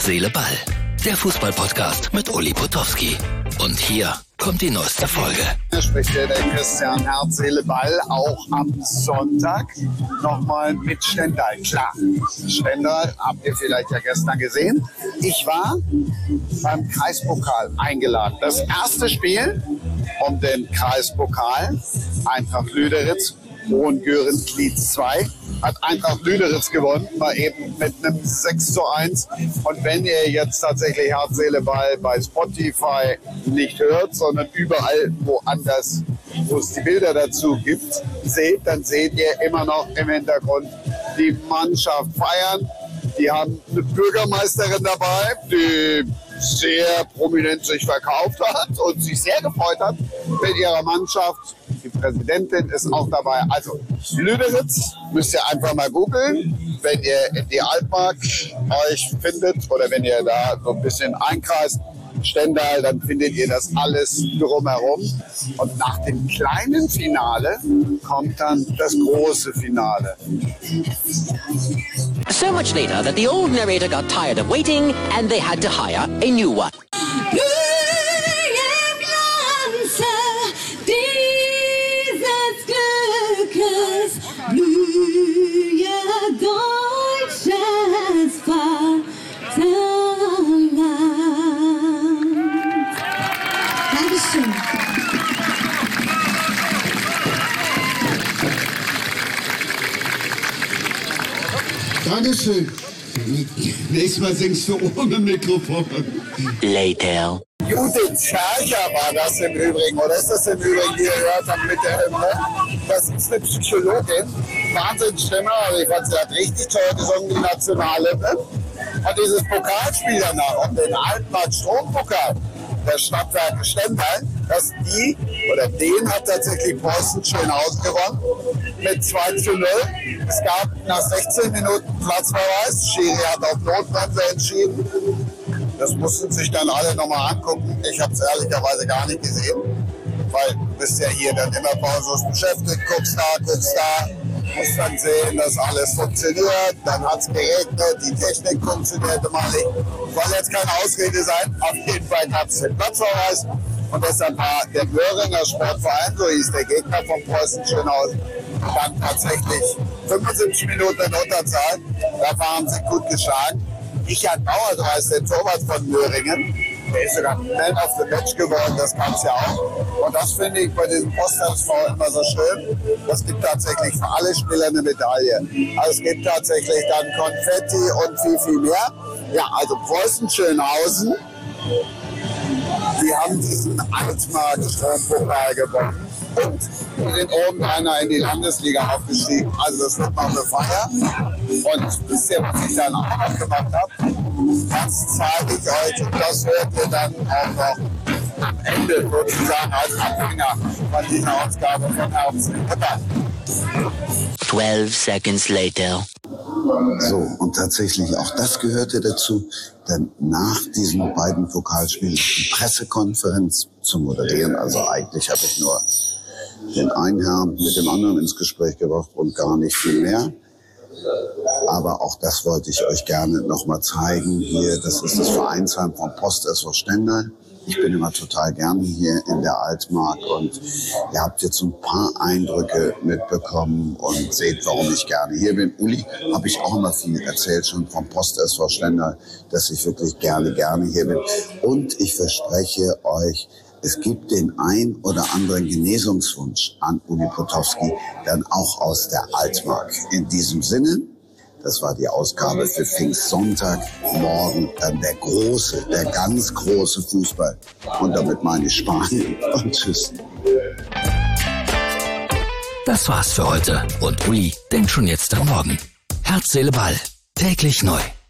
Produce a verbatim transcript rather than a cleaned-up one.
Herz, Seele, Ball. Der Fußball-Podcast mit Uli Potowski. Und hier kommt die neueste Folge. Hier spricht der Christian Herz, Seele, Ball, auch am Sonntag nochmal mit Stendal. Klar, Stendal habt ihr vielleicht ja gestern gesehen. Ich war beim Kreispokal eingeladen. Das erste Spiel um den Kreispokal, Eintracht Lüderitz, Hohengören-Gliez zwei, hat Eintracht Lüderitz gewonnen, mal eben mit einem sechs zu eins. Und wenn ihr jetzt tatsächlich Herz, Seele, Ball bei Spotify nicht hört, sondern überall woanders, wo es die Bilder dazu gibt, seht, dann seht ihr immer noch im Hintergrund die Mannschaft feiern. Die haben eine Bürgermeisterin dabei, die sehr prominent sich verkauft hat und sich sehr gefreut hat mit ihrer Mannschaft. Die Präsidentin ist auch dabei. Also Lüderitz müsst ihr einfach mal googeln, wenn ihr in die Altmark euch findet oder wenn ihr da so ein bisschen einkreist. Stendal, dann findet ihr das alles drumherum. Und nach dem kleinen Finale kommt dann das große Finale. So much later that the old narrator got tired of waiting and they had to hire a new one. Dankeschön. Nächstes Mal singst du ohne Mikrofon. Later. Judith Schercher war das im Übrigen, oder ist das im Übrigen, die ihr gehört habt mit der Hymne? Das ist eine Psychologin, Wahnsinnsstimme, also ich fand, sie hat richtig toll gesungen, die Nationalhymne. Und dieses Pokalspiel danach, um den Altmark-Strompokal der Stadtwerke Stendal, dass die, oder den hat tatsächlich Preußen Schönhausen gewonnen mit zwei zu null. Es gab nach sechzehn Minuten Platzverweis. Schiri hat auf Notbremse entschieden. Das mussten sich dann alle nochmal angucken. Ich habe es ehrlicherweise gar nicht gesehen, weil du bist ja hier dann immer pausenlos beschäftigt, guckst da, guckst da, musst dann sehen, dass alles funktioniert. Dann hat es geregnet, die Technik funktionierte mal nicht. Soll jetzt keine Ausrede sein. Auf jeden Fall gab es den Platzverweis. Und deshalb war der Möhringer Sportverein, so hieß der Gegner von Preußen Schönhausen, dann tatsächlich fünfundsiebzig Minuten in Unterzahl. Da waren sie gut geschlagen. Richard Bauerdreis, der Torwart von Möhringen, der ist sogar Man of the Match geworden, das kann es ja auch. Und das finde ich bei diesem Post-S V immer so schön. Das gibt tatsächlich für alle Spieler eine Medaille. Also es gibt tatsächlich dann Konfetti und viel, viel mehr. Ja, also Preußen Schönhausen, die haben diesen Altmark-Strompokal gewonnen. Und wir sind oben einer in die Landesliga aufgestiegen. Also das wird noch eine Feier. Und wisst ihr, was ich dann auch noch gemacht habe? Das zeige ich euch und das hört ihr dann auch noch am Ende sozusagen als Abhänger von dieser Ausgabe von Herz, Seele, Ball. Twelve seconds later. So, und tatsächlich auch das gehörte dazu, dann nach diesen beiden Pokalspielen die Pressekonferenz zu moderieren. Also eigentlich habe ich nur den einen Herrn mit dem anderen ins Gespräch gebracht und gar nicht viel mehr. Aber auch das wollte ich euch gerne nochmal zeigen. Hier, das ist das Vereinsheim vom Post-S V Stendal. Ich bin immer total gerne hier in der Altmark und ihr habt jetzt ein paar Eindrücke mitbekommen und seht, warum ich gerne hier bin. Uli, habe ich auch immer viel erzählt schon vom Post-S V Stendal, dass ich wirklich gerne, gerne hier bin. Und ich verspreche euch, es gibt den ein oder anderen Genesungswunsch an Uli Potowski, dann auch aus der Altmark. In diesem Sinne, das war die Ausgabe für Pfingstsonntag. Morgen dann der große, der ganz große Fußball. Und damit meine ich Spanien. Und tschüss. Das war's für heute. Und Uli denkt schon jetzt am Morgen. Herz, Seele, Ball. Täglich neu.